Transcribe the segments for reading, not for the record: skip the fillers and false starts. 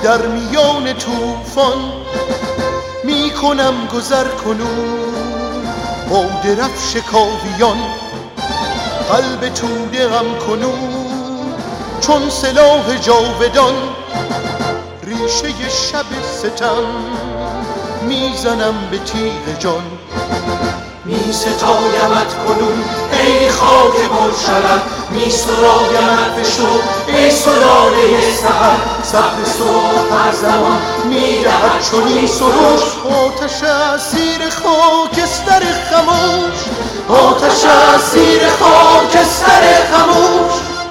در میان طوفان میکنم گذر کنون با درفش کاویان، قلب توده غم کنون چون سلاح جاودان. ریشه شب ستم میزنم به تیغ جان، می ستایمت کنون ای خاک مرشرت، می سرایمت به شوق ای سلاله سحر. صبر صبح هر زمان می دهد چنین سروش، آتش اسیر خاکستر خموش، آتش اسیر خاکستر خموش.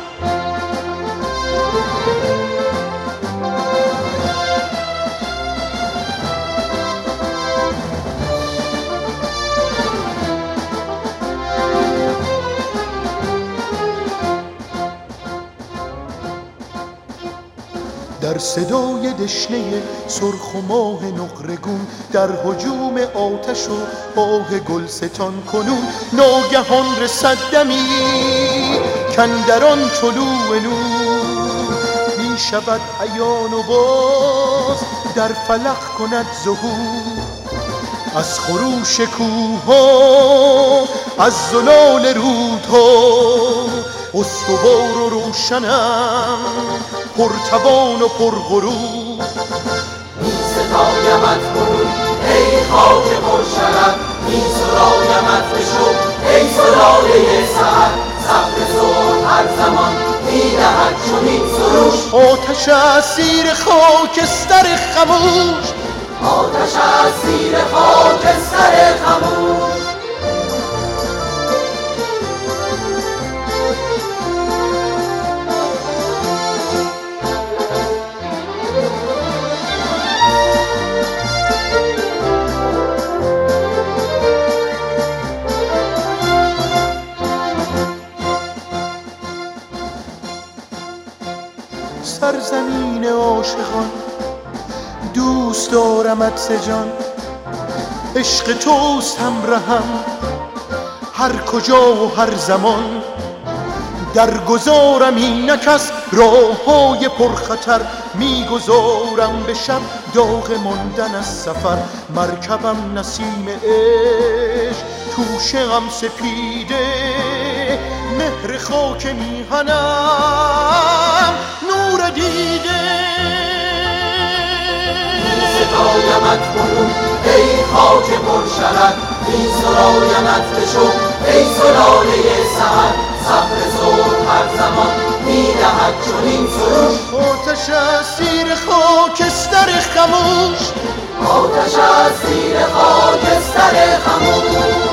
در صدای دشنه سرخ و ماه نقرگون، در هجوم آتش و آه گلستان کنون، ناگهان رسد دمی کاندران طلوع نور، می شود عیان و باز در فلک کند ظهور. از خروش کوه‌ها، از زلال رودها، استوار و روشنم، پرتوان و پرغرور. می ستایمت کنون ای خاک مرشرت، می سرایمت به شوق ای سلاله سحر. صبر صبح هر زمان می دهد چنین سروش، آتش اسیر خاکستر خموش، آتش اسیر خاکستر خموش. سرزمین عاشقان دوست دارمت ز جان، عشق توست همرهم هر کجا و هر زمان. در گذارم اینک از راههای پرخطر، میگذارم به شب داغ ماندن از سفر. مرکبم نسیم عشق توشه غم سپیده، مهر خاک میهنم نور دیده. می ستایمت کنون ای خاک مرشرت، می سرایمت به شوق ای سلاله سحر. صبر صبح هر زمان می دهد چنین سروش، آتش اسیر خاکستر خموش، آتش اسیر خاکستر خموش.